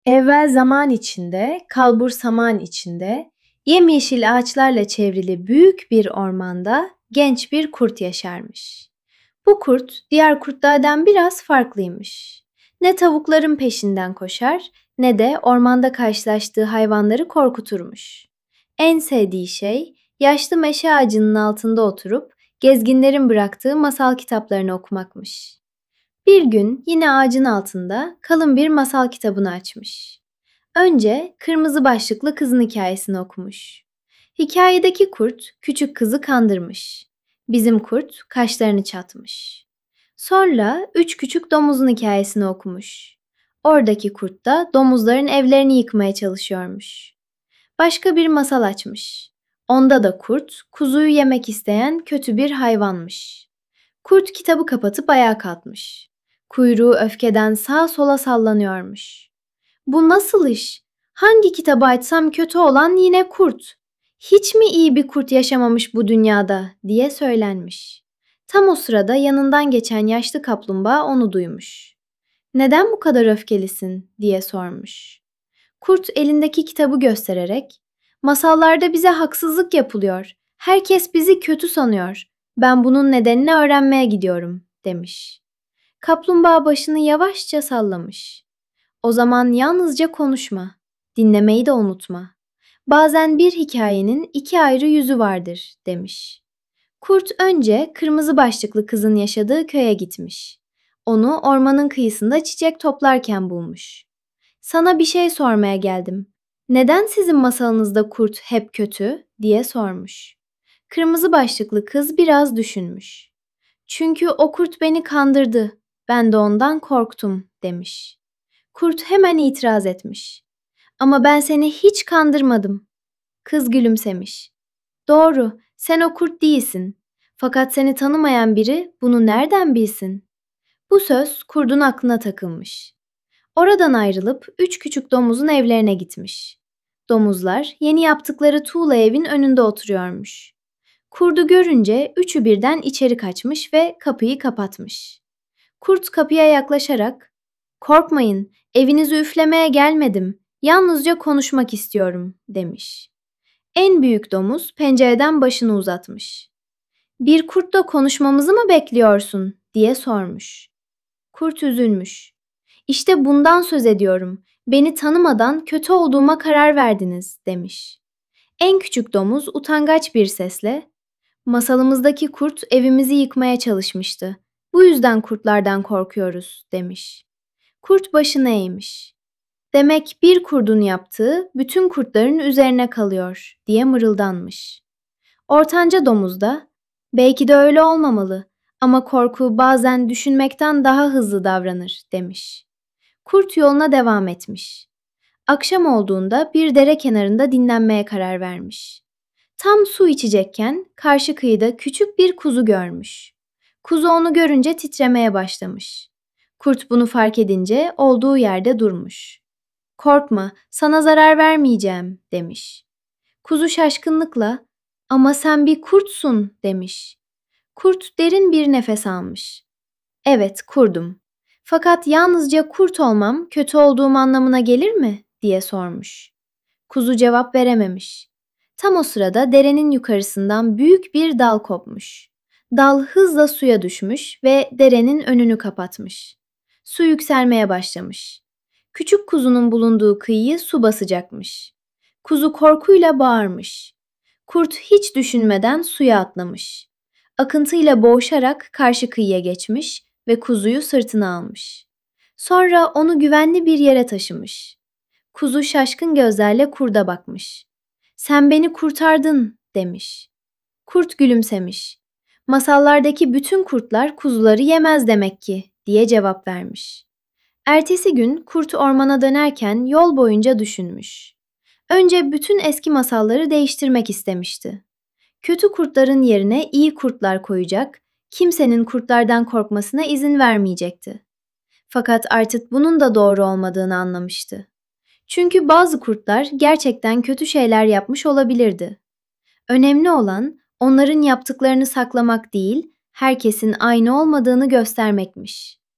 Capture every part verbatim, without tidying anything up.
Evvel zaman içinde, kalbur saman içinde, yemyeşil ağaçlarla çevrili büyük bir ormanda genç bir kurt yaşarmış. Bu kurt diğer kurtlardan biraz farklıymış. Ne tavukların peşinden koşar ne de ormanda karşılaştığı hayvanları korkuturmuş. En sevdiği şey yaşlı meşe ağacının altında oturup gezginlerin bıraktığı masal kitaplarını okumakmış. Bir gün yine ağacın altında kalın bir masal kitabını açmış. Önce kırmızı başlıklı kızın hikayesini okumuş. Hikayedeki kurt küçük kızı kandırmış. Bizim kurt kaşlarını çatmış. Sonra üç küçük domuzun hikayesini okumuş. Oradaki kurt da domuzların evlerini yıkmaya çalışıyormuş. Başka bir masal açmış. Onda da kurt kuzuyu yemek isteyen kötü bir hayvanmış. Kurt kitabı kapatıp ayağa kalkmış. Kuyruğu öfkeden sağa sola sallanıyormuş. Bu nasıl iş? Hangi kitabı açsam kötü olan yine kurt. Hiç mi iyi bir kurt yaşamamış bu dünyada diye söylenmiş. Tam o sırada yanından geçen yaşlı kaplumbağa onu duymuş. Neden bu kadar öfkelisin diye sormuş. Kurt elindeki kitabı göstererek, masallarda bize haksızlık yapılıyor. Herkes bizi kötü sanıyor. Ben bunun nedenini öğrenmeye gidiyorum demiş. Kaplumbağa başını yavaşça sallamış. O zaman yalnızca konuşma, dinlemeyi de unutma. Bazen bir hikayenin iki ayrı yüzü vardır demiş. Kurt önce kırmızı başlıklı kızın yaşadığı köye gitmiş. Onu ormanın kıyısında çiçek toplarken bulmuş. Sana bir şey sormaya geldim. Neden sizin masalınızda kurt hep kötü diye sormuş. Kırmızı başlıklı kız biraz düşünmüş. Çünkü o kurt beni kandırdı. Ben de ondan korktum demiş. Kurt hemen itiraz etmiş. Ama ben seni hiç kandırmadım. Kız gülümsemiş. Doğru, sen o kurt değilsin. Fakat seni tanımayan biri bunu nereden bilsin? Bu söz kurdun aklına takılmış. Oradan ayrılıp üç küçük domuzun evlerine gitmiş. Domuzlar yeni yaptıkları tuğla evin önünde oturuyormuş. Kurdu görünce üçü birden içeri kaçmış ve kapıyı kapatmış. Kurt kapıya yaklaşarak, "Korkmayın, evinizi üflemeye gelmedim. Yalnızca konuşmak istiyorum." demiş. En büyük domuz pencereden başını uzatmış. "Bir kurtla konuşmamızı mı bekliyorsun?" diye sormuş. Kurt üzülmüş. "İşte bundan söz ediyorum. Beni tanımadan kötü olduğuma karar verdiniz." demiş. En küçük domuz utangaç bir sesle, "Masalımızdaki kurt evimizi yıkmaya çalışmıştı. Bu yüzden kurtlardan korkuyoruz." demiş. Kurt başını eğmiş. "Demek bir kurdun yaptığı bütün kurtların üzerine kalıyor." diye mırıldanmış. Ortanca domuz da, "Belki de öyle olmamalı ama korku bazen düşünmekten daha hızlı davranır." demiş. Kurt yoluna devam etmiş. Akşam olduğunda bir dere kenarında dinlenmeye karar vermiş. Tam su içecekken karşı kıyıda küçük bir kuzu görmüş. Kuzu onu görünce titremeye başlamış. Kurt bunu fark edince olduğu yerde durmuş. "Korkma, sana zarar vermeyeceğim." demiş. Kuzu şaşkınlıkla, "Ama sen bir kurtsun." demiş. Kurt derin bir nefes almış. "Evet, kurdum. Fakat yalnızca kurt olmam kötü olduğum anlamına gelir mi?" diye sormuş. Kuzu cevap verememiş. Tam o sırada derenin yukarısından büyük bir dal kopmuş. Dal hızla suya düşmüş ve derenin önünü kapatmış. Su yükselmeye başlamış. Küçük kuzunun bulunduğu kıyıyı su basacakmış. Kuzu korkuyla bağırmış. Kurt hiç düşünmeden suya atlamış. Akıntıyla boğuşarak karşı kıyıya geçmiş ve kuzuyu sırtına almış. Sonra onu güvenli bir yere taşımış. Kuzu şaşkın gözlerle kurda bakmış. "Sen beni kurtardın." demiş. Kurt gülümsemiş. "Masallardaki bütün kurtlar kuzuları yemez demek ki." diye cevap vermiş. Ertesi gün kurt ormana dönerken yol boyunca düşünmüş. Önce bütün eski masalları değiştirmek istemişti. Kötü kurtların yerine iyi kurtlar koyacak, kimsenin kurtlardan korkmasına izin vermeyecekti. Fakat artık bunun da doğru olmadığını anlamıştı. Çünkü bazı kurtlar gerçekten kötü şeyler yapmış olabilirdi. Önemli olan onların yaptıklarını saklamak değil, herkesin aynı olmadığını göstermekmiş.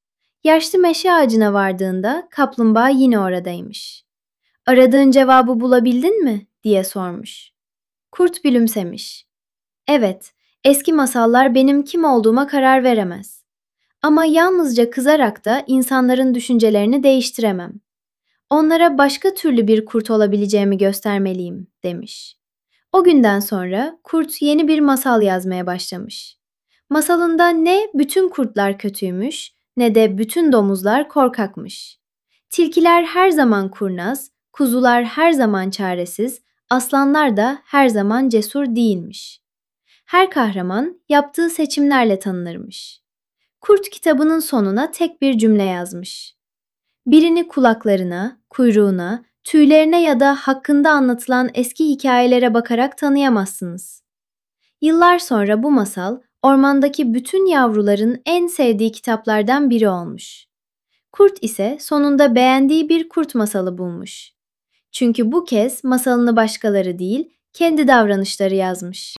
Yaşlı meşe ağacına vardığında kaplumbağa yine oradaymış. "Aradığın cevabı bulabildin mi?" diye sormuş. Kurt gülümsemiş. "Evet, eski masallar benim kim olduğuma karar veremez. Ama yalnızca kızarak da insanların düşüncelerini değiştiremem. Onlara başka türlü bir kurt olabileceğimi göstermeliyim," demiş. O günden sonra kurt yeni bir masal yazmaya başlamış. Masalında ne bütün kurtlar kötüymüş, ne de bütün domuzlar korkakmış. Tilkiler her zaman kurnaz, kuzular her zaman çaresiz, aslanlar da her zaman cesur değilmiş. Her kahraman yaptığı seçimlerle tanınırmış. Kurt kitabının sonuna tek bir cümle yazmış. "Birini kulaklarına, kuyruğuna, tüylerine ya da hakkında anlatılan eski hikayelere bakarak tanıyamazsınız." Yıllar sonra bu masal ormandaki bütün yavruların en sevdiği kitaplardan biri olmuş. Kurt ise sonunda beğendiği bir kurt masalı bulmuş. Çünkü bu kez masalını başkaları değil, kendi davranışları yazmış.